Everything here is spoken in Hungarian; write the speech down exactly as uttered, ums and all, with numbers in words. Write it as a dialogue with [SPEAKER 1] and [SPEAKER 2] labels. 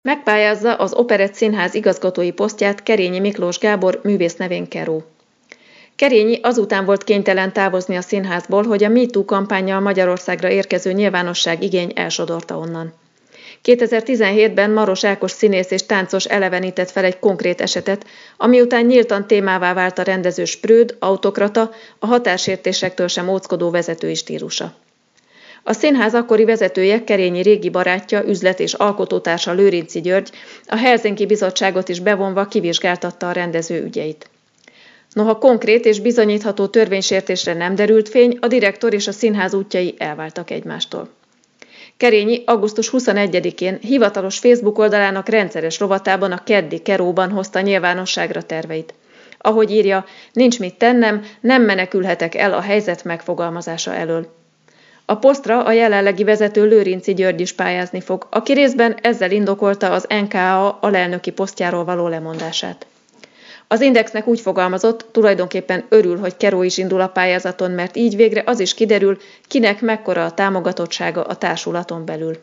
[SPEAKER 1] Megpályázza az Operett Színház igazgatói posztját Kerényi Miklós Gábor művész nevén Keró. Kerényi azután volt kénytelen távozni a színházból, hogy a MeToo kampánnyal Magyarországra érkező nyilvánosság igény elsodorta onnan. kétezer-tizenhétben Maros Ákos színész és táncos elevenített fel egy konkrét esetet, ami után nyíltan témává vált a rendező sprőd, autokrata, a határsértésektől sem óckodó vezetői stílusa. A színház akkori vezetője, Kerényi régi barátja, üzlet- és alkotótársa Lőrinczi György a Helsinki Bizottságot is bevonva kivizsgáltatta a rendező ügyeit. Noha konkrét és bizonyítható törvénysértésre nem derült fény, a direktor és a színház útjai elváltak egymástól. Kerényi augusztus huszonegyedikén hivatalos Facebook oldalának rendszeres rovatában, a keddi Keróban hozta nyilvánosságra terveit. Ahogy írja, nincs mit tennem, nem menekülhetek el a helyzet megfogalmazása elől. A posztra a jelenlegi vezető Lőrinczi György is pályázni fog, aki részben ezzel indokolta az en ká á alelnöki posztjáról való lemondását. Az Indexnek úgy fogalmazott, tulajdonképpen örül, hogy Keró is indul a pályázaton, mert így végre az is kiderül, kinek mekkora a támogatottsága a társulaton belül.